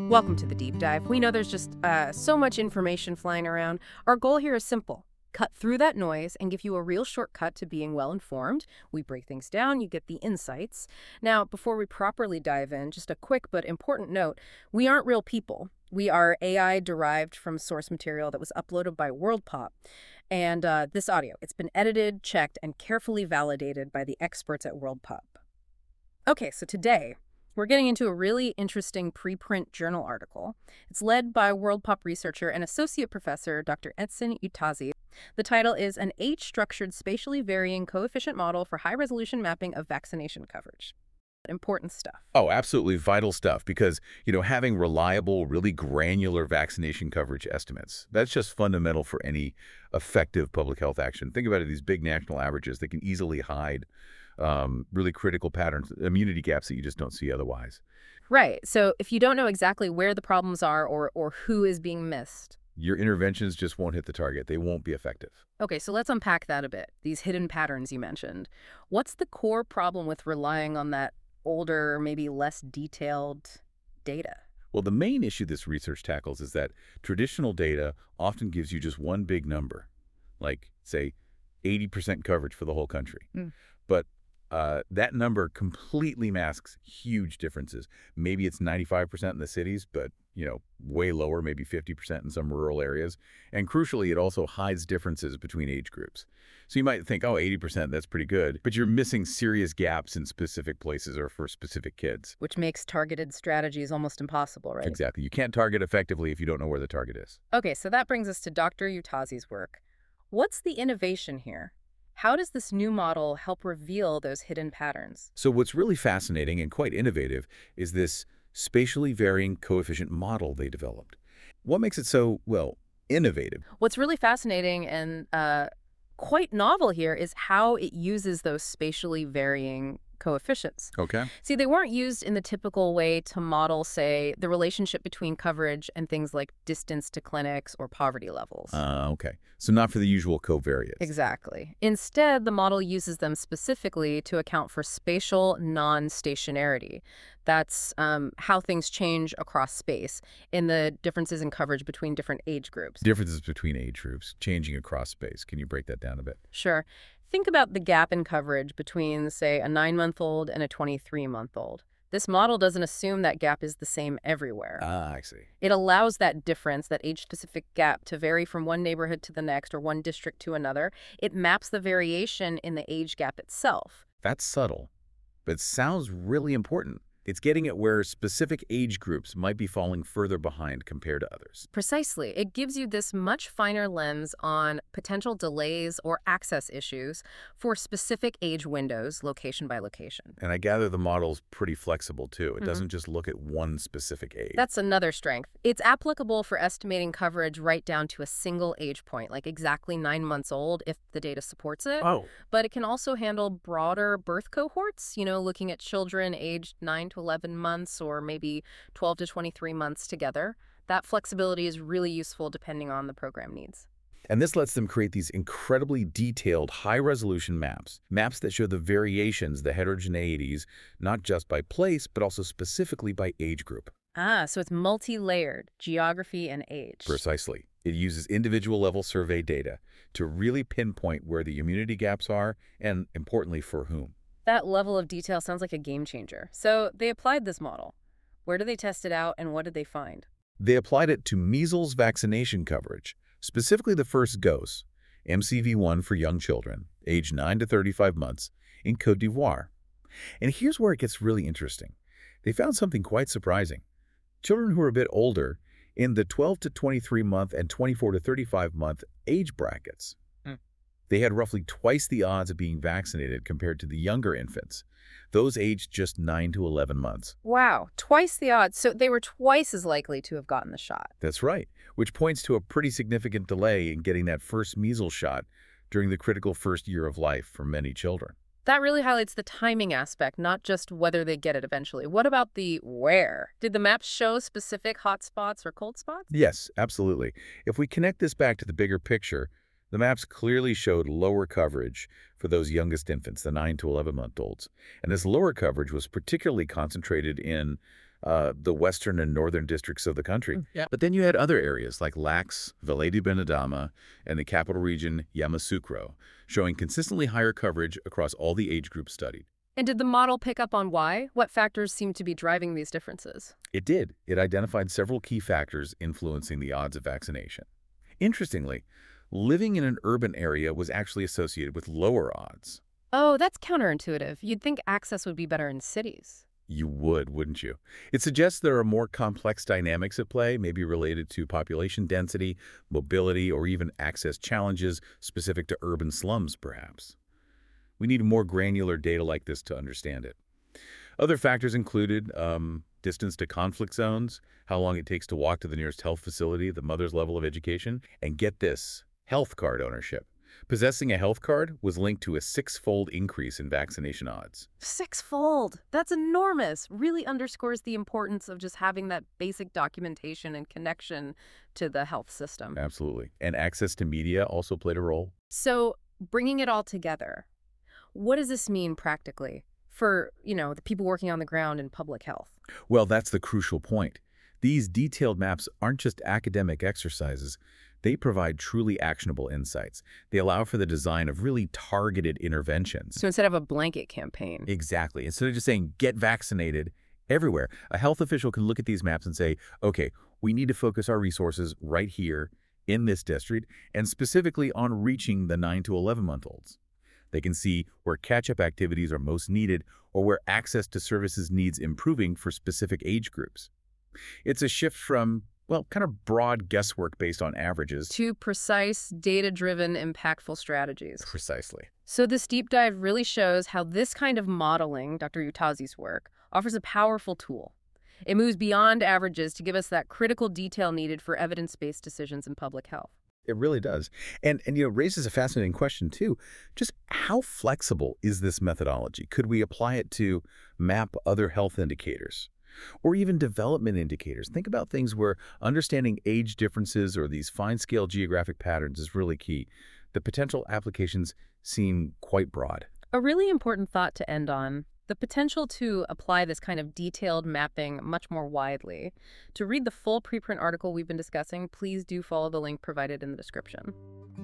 Welcome to the deep dive. We know there's just so much information flying around. Our goal here is simple. Cut through that noise and give you a real shortcut to being well informed. We break things down, you get the insights. Now, before we properly dive in, just a quick but important note. We aren't real people. We are AI derived from source material that was uploaded by WorldPop. And this audio, it's been edited, checked, and carefully validated by the experts at WorldPop. Okay, so today, we're getting into a really interesting preprint journal article. It's led by WorldPop researcher and associate professor Dr. Etson Utazi. The title is An Age-Structured Spatially Varying Coefficient Model for High-Resolution Mapping of Vaccination Coverage. Important stuff. Oh, absolutely vital stuff because, having reliable, really granular vaccination coverage estimates, that's just fundamental for any effective public health action. Think about it, these big national averages, they can easily hide really critical patterns, immunity gaps that you just don't see otherwise. Right. So if you don't know exactly where the problems are or who is being missed. Your interventions just won't hit the target. They won't be effective. Okay, so let's unpack that a bit, these hidden patterns you mentioned. What's the core problem with relying on that older, maybe less detailed data? Well, the main issue this research tackles is that traditional data often gives you just one big number, like, say, 80% coverage for the whole country. But that number completely masks huge differences. Maybe it's 95% in the cities, but, way lower, maybe 50% in some rural areas. And crucially, it also hides differences between age groups. So you might think, oh, 80%, that's pretty good. But you're missing serious gaps in specific places or for specific kids. Which makes targeted strategies almost impossible, right? Exactly. You can't target effectively if you don't know where the target is. Okay, so that brings us to Dr. Utazi's work. What's the innovation here? How does this new model help reveal those hidden patterns? So what's really fascinating and quite innovative is this spatially varying coefficient model they developed. What makes it so, well, innovative? What's really fascinating and quite novel here is how it uses those spatially varying coefficients. Okay. See, they weren't used in the typical way to model, say, the relationship between coverage and things like distance to clinics or poverty levels. Okay. So not for the usual covariates. Exactly. Instead, the model uses them specifically to account for spatial non-stationarity. That's how things change across space in the differences in coverage between different age groups. Differences between age groups, changing across space. Can you break that down a bit? Sure. Think about the gap in coverage between, say, a 9-month-old and a 23-month-old. This model doesn't assume that gap is the same everywhere. Ah, I see. It allows that difference, that age-specific gap, to vary from one neighborhood to the next or one district to another. It maps the variation in the age gap itself. That's subtle, but it sounds really important. It's getting at where specific age groups might be falling further behind compared to others. Precisely. It gives you this much finer lens on potential delays or access issues for specific age windows, location by location. And I gather the model's pretty flexible, too. It doesn't just look at one specific age. That's another strength. It's applicable for estimating coverage right down to a single age point, like exactly 9 months old if the data supports it. Oh. But it can also handle broader birth cohorts, looking at children aged 9 to 11 months or maybe 12 to 23 months together. That flexibility is really useful depending on the program needs. And this lets them create these incredibly detailed, high-resolution maps that show the variations, the heterogeneities, not just by place, but also specifically by age group. So it's multi-layered, geography and age. Precisely. It uses individual-level survey data to really pinpoint where the immunity gaps are and, importantly, for whom. That level of detail sounds like a game changer. So they applied this model. Where did they test it out and what did they find? They applied it to measles vaccination coverage, specifically the first dose, MCV1 for young children, aged 9 to 35 months, in Côte d'Ivoire. And here's where it gets really interesting. They found something quite surprising. Children who are a bit older, in the 12 to 23 month and 24 to 35 month age brackets, they had roughly twice the odds of being vaccinated compared to the younger infants, those aged just 9 to 11 months. Wow, twice the odds. So they were twice as likely to have gotten the shot. That's right, which points to a pretty significant delay in getting that first measles shot during the critical first year of life for many children. That really highlights the timing aspect, not just whether they get it eventually. What about the where? Did the maps show specific hot spots or cold spots? Yes, absolutely. If we connect this back to the bigger picture, the maps clearly showed lower coverage for those youngest infants, the 9 to 11-month-olds. And this lower coverage was particularly concentrated in the western and northern districts of the country. Yeah. But then you had other areas like Lax, Valle de Benedama, and the capital region Yamoussoukro, showing consistently higher coverage across all the age groups studied. And did the model pick up on why? What factors seem to be driving these differences? It did. It identified several key factors influencing the odds of vaccination. Interestingly, living in an urban area was actually associated with lower odds. Oh, that's counterintuitive. You'd think access would be better in cities. You would, wouldn't you? It suggests there are more complex dynamics at play, maybe related to population density, mobility, or even access challenges specific to urban slums, perhaps. We need more granular data like this to understand it. Other factors included distance to conflict zones, how long it takes to walk to the nearest health facility, the mother's level of education, and get this, health card ownership. Possessing a health card was linked to a 6-fold increase in vaccination odds. 6-fold. That's enormous. Really underscores the importance of just having that basic documentation and connection to the health system. Absolutely. And access to media also played a role. So, bringing it all together, what does this mean practically for, the people working on the ground in public health? Well, that's the crucial point. These detailed maps aren't just academic exercises. They provide truly actionable insights. They allow for the design of really targeted interventions. So instead of a blanket campaign. Exactly. Instead of just saying, get vaccinated everywhere, a health official can look at these maps and say, okay, we need to focus our resources right here in this district and specifically on reaching the 9 to 11-month-olds. They can see where catch-up activities are most needed or where access to services needs improving for specific age groups. It's a shift from, well, kind of broad guesswork based on averages. To precise, data-driven, impactful strategies. Precisely. So this deep dive really shows how this kind of modeling, Dr. Utazi's work, offers a powerful tool. It moves beyond averages to give us that critical detail needed for evidence-based decisions in public health. It really does. And raises a fascinating question, too. Just how flexible is this methodology? Could we apply it to map other health indicators? Or even development indicators? Think about things where understanding age differences or these fine-scale geographic patterns is really key. The potential applications seem quite broad. A really important thought to end on. The potential to apply this kind of detailed mapping much more widely. To read the full preprint article we've been discussing, please do follow the link provided in the description.